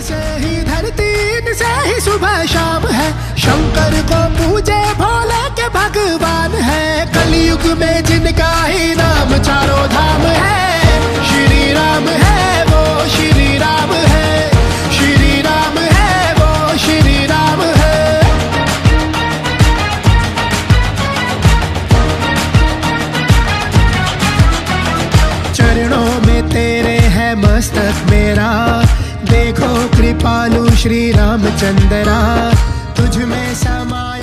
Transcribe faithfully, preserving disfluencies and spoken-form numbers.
से ही धरती, इनसे ही सुबह शाम है। शंकर को पूजे भोले के भगवान है। कलयुग में जिनका ही नाम चारों धाम है, श्री राम है वो श्री राम है, श्री राम है वो श्री राम है। चरणों में तेरे है मस्तक मेरा, देखो कृपालु श्री रामचंद्रा, तुझ में समा